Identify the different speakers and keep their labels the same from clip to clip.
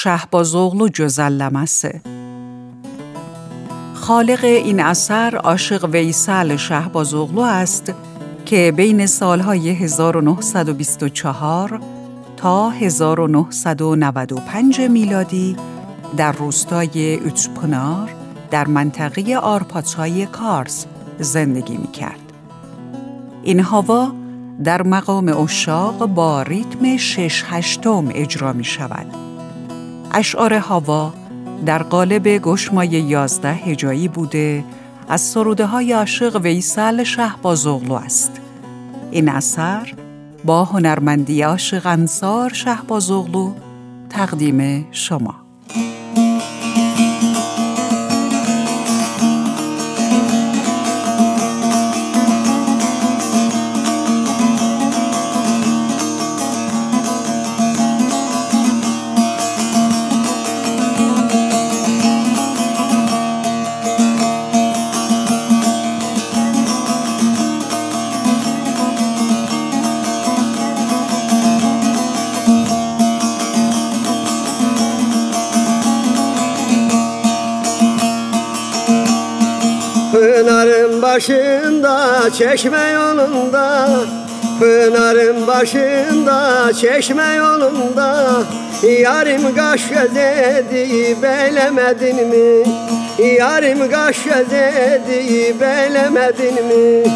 Speaker 1: Şahbazoğlu gözəlləməsi. خالق این اثر عاشق ویسل شهبازوغلو است که بین سالهای 1924 تا 1995 میلادی در روستای اوتپنار در منطقه آرپاچای کارز زندگی می‌کرد. این هوا در مقام عشاق با ریتم 6/8 اجرا می‌شود. اشعار هوا در قالب گشمای 11 هجایی بوده از سروده‌های عاشق ویسل شهبازوغلو است. این اثر با هنرمندی عاشق انصار شهبازوغلو تقدیم شما.
Speaker 2: Pınarın başında, çeşme yolunda, Pınarın başında, çeşme yolunda, Yarim kaş göz edip eylemedin mi? Yarim kaş göz edip eylemedin mi?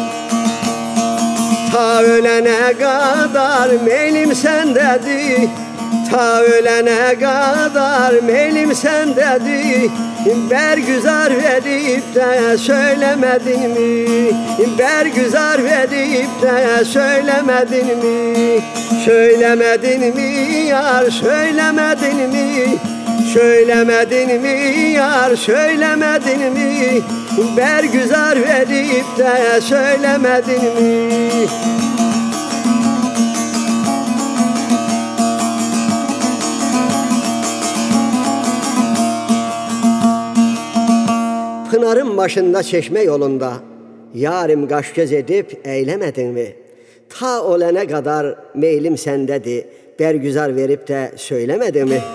Speaker 2: Ta ölene kadar meylim sendedir, ta ölene kadar meylim sendedir. Bergüzar verip de söylemedin mi? Bergüzar verip de söylemedin mi? Söylemedin mi yar, söylemedin mi? Söylemedin mi yar, söylemedin mi? Bergüzar verip de söylemedin mi? Pınarın başında çeşme yolunda, Yarim kaş göz edip eylemedin mi? Ta olene kadar meylim sendedir, bergüzar verip de söylemedin mi?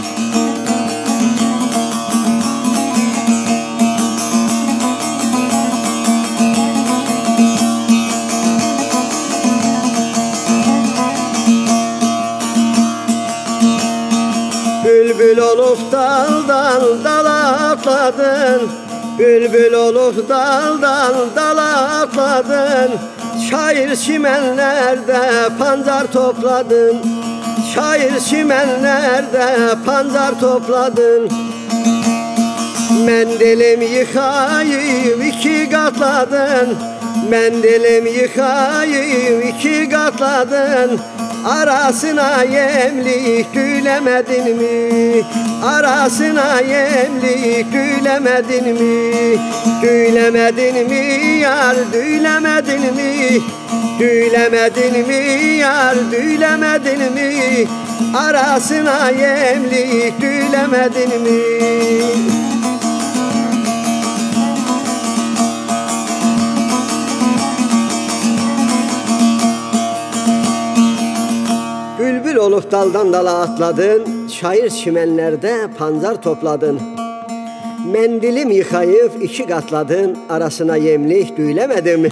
Speaker 2: Bülbül olup daldan dala atladın, bülbül olup daldan dala atladın. Şair çimenlerde pancar topladın, şair çimenlerde pancar topladın. Mendilim yıkayıp iki katladın, mendilim yıkayıp iki katladın. Arasına yemlik gülemedin mi? Arasına yemlik gülemedin mi? Gülemedin mi yar, gülemedin mi? Gülemedin mi yar, gülemedin mi? Arasına yemlik gülemedin mi? Bülbül olup daldan dala atladın, şair çimenlerde pancar topladın. Mendilim yıkayıp iki katladın, arasına yemlik düğülemedin mi?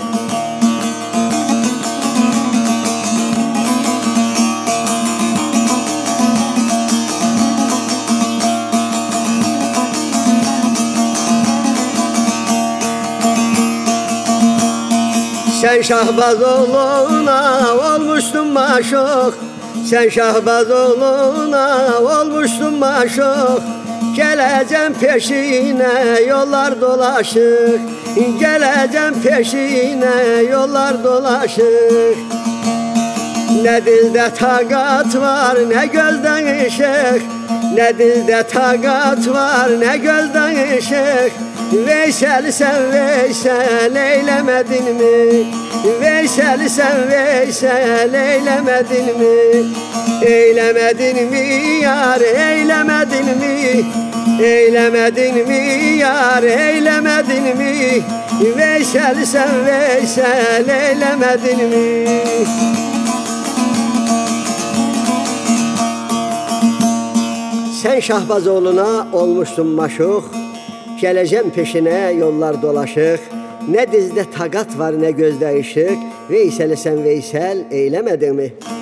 Speaker 2: Sen Şahbazoğlu'na olmuştun maşuk, sen Şahbazoğlu'na olmuştun maşuk. Geleceğim peşine yollar dolaşık, geleceğim peşine yollar dolaşık. Ne dilde takat var ne gözden ışık, ne dilde takat var ne gözden ışık. Veysel sen Veysel eylemedin mi? Veysel sen Veysel eylemedin mi? Eylemedin mi yar, eylemedin mi? Eylemedin mi yar, eylemedin mi? Veysel sen Veysel eylemedin mi? Sen Şahbazoğlu'na olmuşsun maşuq, geleceğim peşine yollar dolaşıq. Ne dizde takat var ne gözde ışık, Veysel'e sen Veysel eylemedin mi?